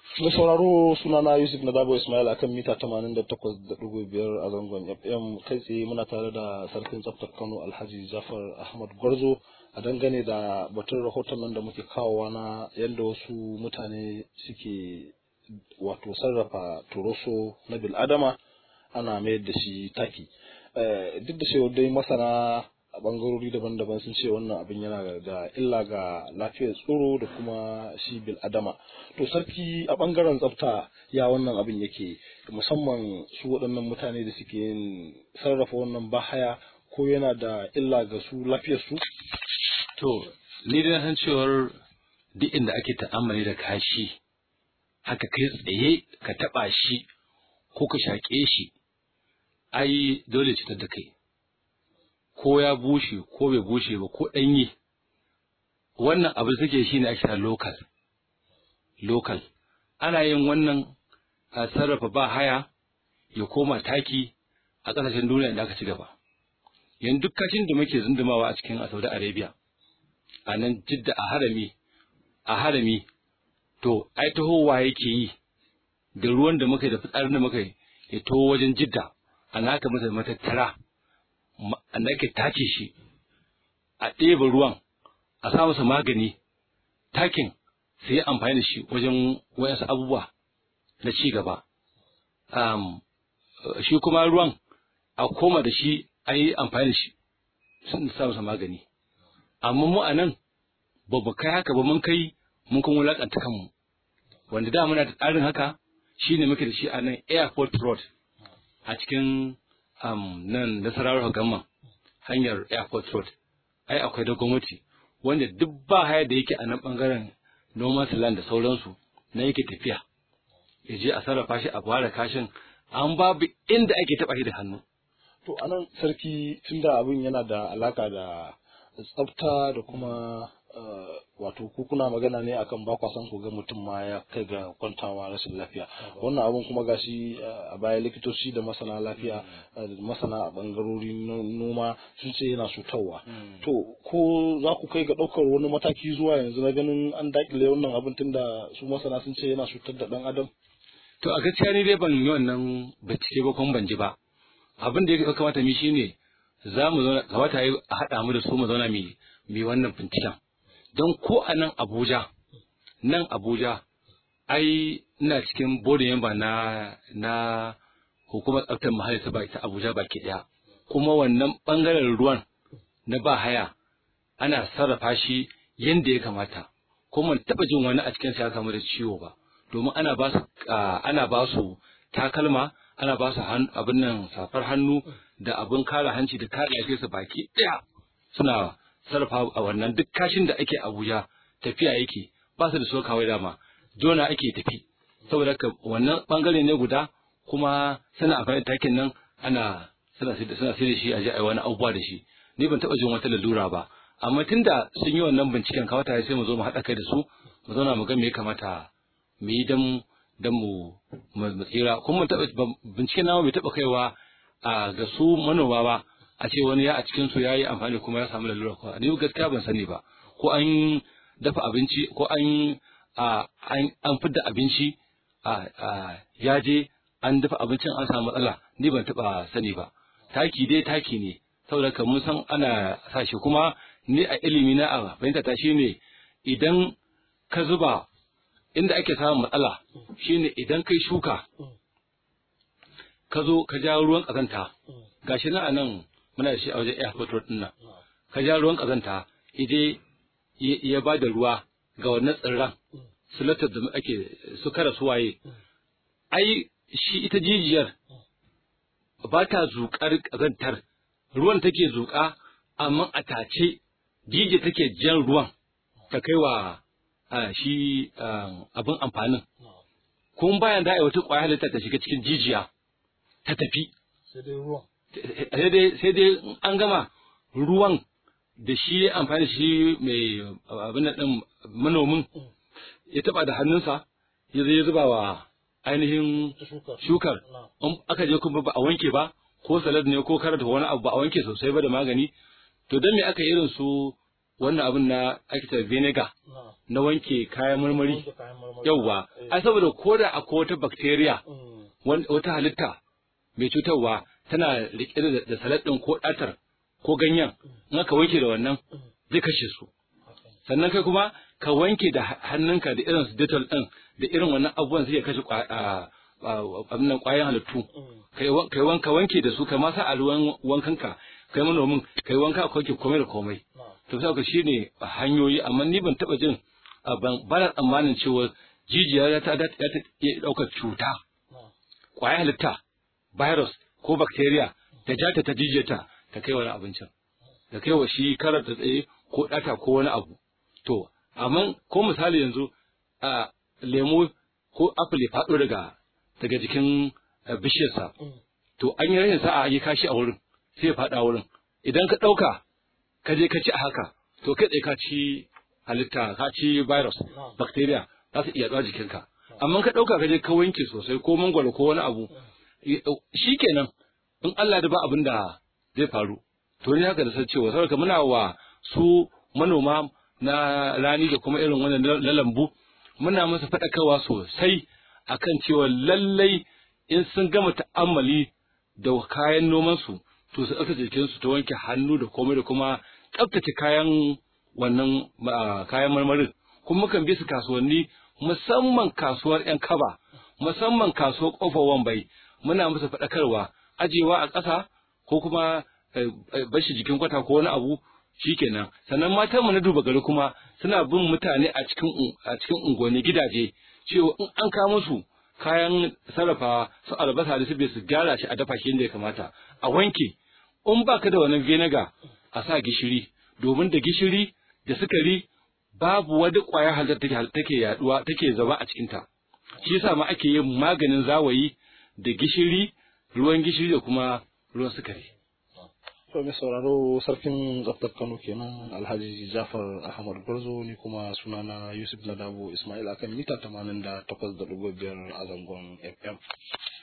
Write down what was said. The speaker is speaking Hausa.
Mai sauraro sunana Yusuf Nadabo Ismail akan mita 88.5 a zangon FM kai tsaye muna tare da sarkin tsaftar Kano Alhaji Jafar Ahmad Gwarzo a dangane da batun rahoton nan da muke kawowa na yadda wasu mutane suke wato sarrafa turoso na bil'adama ana mayar da shi taki. Duk da cewa dai masana a bangarori daban-daban sun ce wannan abin yana da illa ga lafiyar tsoro da kuma shi bil adama. To sarki a bangaren tsafta ya wannan abin yake musamman su waɗannan mutane da suke yin sarrafa wannan bahaya ko yana da illa ga su lafiyar su? To ni da san cewar duk inda ake ta'amali da kashi haka kai tsaye ka taba shi ko ka shaƙe shi ai dole cutar da kai. Ko ya bushe ko bai bushe ba ko ɗanye wannan abu suke shi ne ake kira local ana yin wannan a sarrafa ba haya ya koma taki a ƙasashen duniya da aka ci gaba. Yanzu duk kashin da muke zundumawa a cikin Saudi Arabia a nan Jidda a harami to ai tahowa yake yi da ruwan da muka yi da fitsarin da muka yi ya taho wajen Jidda ana aka masa matattara da ake tace shi a ɗeba ruwan a sa masa magani takin sai ya amfani da shi wajen wayansu abubuwa na ci gaba. Shi kuma ruwan a koma da shi a yi amfani da shi sun sa masa magani. Amma mu a nan ba mu kai haka ba mun kuma wulaƙanta kanmu wanda da muna da tsarin haka shi ne muke da shi a nan airport road a cikin nan Nasarawar Gamman hanyar airport road ai akwai da gwamnati wanda duk ba haya da yake a nan bangaren noman land da sauransu na yake tafiya ya je a sarrafa shi a bada kashin an babu inda ake taba shi da hannu. To anan sarki tunda abin yana da alaka da tsafta da kuma wato ku kuna magana ne akan ba kwa san ku ga mutum ma ya kai ga kwantawa rashin lafiya wannan abun kuma gashi a baya likitoci da masana lafiya masana a bangarori noma sun ce yana cutarwa. To ko za ku kai ga ɗaukar wani mataki zuwa yanzu na ganin an dakile wannan abin tunda su masana sun ce yana cutar da ɗan adam? To a gaskiya ni dai ban yi wannan bincike ba kuma ban ji ba. Abin da ya kamata mi shine za mu zauna kamata a haɗa mu da su mu zauna mi wannan binciken. Don ko a nan Abuja ai ina cikin bodin yamba na hukumar tsaftar muhalli ta Abuja baki daya kuma wannan bangaren ruwan na ba haya ana sarrafa shi yanda ya kamata kuma taba jin wani a cikin ya kamu da ciwo ba domin ana ba su takalma ana ba su abin nan safar hannu da abin kare hanci da kare lafiyarsa baki daya suna sarrafa a wannan duk kashin da ake Abuja tafiya yake ba su da so kawai dama jona ake tafi saboda haka wannan bangare ne guda kuma suna amfani da takin nan suna sai da shi a ji a wani abubuwa da shi ni ban taba jin wata lalura ba amma tunda sun yi wannan binciken kawata sai mu zo mu haɗa kai da su mu zauna mu ga me ya kamata mu yi dan mu tsira kuma binciken namu bai taba kaiwa ga su manoma ba a ce wani a cikin su yayi amfani kuma ya samu lalura ko ni gaskiya ban sani ba ko an dafa abinci ko an fidda abinci ya je an dafa abincin an samu matsala ni ban taba sani ba taki dai taki ne saboda kan mun san ana sa shi kuma ni a ilimi na a fahimta ta shine idan ka zuba inda ake samun matsala shine idan kai shuka ka zo ka ja ruwan kazanta gashi na anan muna da shi a wajen airport road din nan ka ja ruwan kazanta ije ya ba da ruwa ga wannan tsirran sulatar da ake su kara suwaye ai shi ita jijiyar ba ta zuƙar kazantar ruwan take zuƙa amma a tace jijiya take jan ruwan ta kai wa shi abin amfanin kuma bayan da wata ƙwayar halitta ta shiga cikin jijiya ta tafi sai dai an gama ruwan da shi amfani shi mai abin da ɗin manomin ya taɓa da hannunsa ya zai zuba wa ainihin shukar aka je kuma ba a wanke ba ko salad ne ko karata wani abu ba a wanke sosai ba da magani to don me aka irin su wannan abin na ake vinegar na wanke kayan marmari yauwa ai saboda koda akwai wata bacteria wata halitta mai cutarwa tana rike da salad din ko datar ko ganyen in aka wanke da wannan zai kashe su sannan kai kuma ka wanke da hannunka da irin su Dettol din da irin wannan abubuwan zai kashe abin nan kwayan halittu kai wanke da su kai ma sa a ruwan wankanka kai manomin kai wanka ka wanke komai da komai to sai ka shine hanyoyi amma ni ban taba jin ban tsammanin cewa jijiya ta iya daukar cuta kwayan halitta virus ko bacteria ta jata ta jijiyata ta kai wani abincin da kai wa shi karar da tsaye ko data ko wani abu to amma ko misali yanzu a lemo ko apple ya faɗo daga jikin bishiyarsa to an yi rashin sa'a yi kashi a wurin sai ya faɗa wurin idan ka ɗauka ka je ka ci a haka to kai tsaye ka ci halitta ka ci virus bacteria za su iya yaɗuwa jikinka amma ka ɗauka ka je ka wanke sosai ko mangwaro ko wani abu shikenan in Allah da ba abin da zai faru to ni haka da san cewa saboda muna wa su manoma na rani da kuma irin wannan na lambu muna masa faɗakarwa sosai akan cewa lallai in sun gama ta'ammali da kayan noman su to su tsaftace jikin su ta wanke hannu da komai da kuma tsaftace kayan wannan kayan marmarin kuma mukan bi su kasuwanni musamman kasuwar yan kaba musamman kasuwar kofar wambai muna masa faɗakarwa ajewa a ƙasa ko kuma bashi jikin kwata ko wani abu shikenan sannan matan mu na duba gari kuma suna bin mutane a cikin unguwanni gidaje cewa in an kawo musu kayan sarrafa su albasa da su bai su gyara shi a dafa shi inda ya kamata a wanke in baka da wannan vinegar a sa gishiri domin da gishiri da sukari babu wani ƙwayar halitta take yaduwa take zama a cikin ta shi yasa ma ake yin maganin zawayi da gishiri ruwan gishiri da kuma ruwan sukari. To mai sauraro sarkin tsaftar Kano kenan Alhaji Jafar Ahmad Gwarzo ni kuma sunana Yusuf Ladabo Ismail akan mita 88.5 a zangon FM.